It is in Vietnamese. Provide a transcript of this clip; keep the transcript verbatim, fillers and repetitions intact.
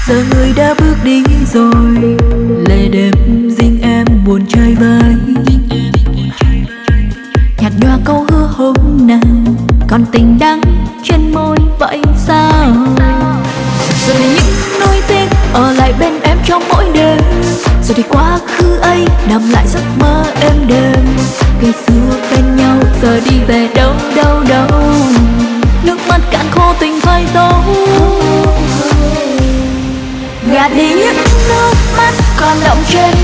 giờ người đã bước đi rồi, lệ đêm riêng em buồn chơi vơi. Nhạt nhòa câu hứa hôm nào, còn tình đắng trên môi vậy sao? Giờ thì những nỗi tiếc ở lại bên em trong mỗi đêm, rồi thì quá khứ ấy nằm lại giấc mơ êm đềm. Ngày xưa bên nhau giờ đi về đâu đâu đâu, nước mắt cạn khô tình phai dấu. Gạt đi những nước mắt còn đọng trên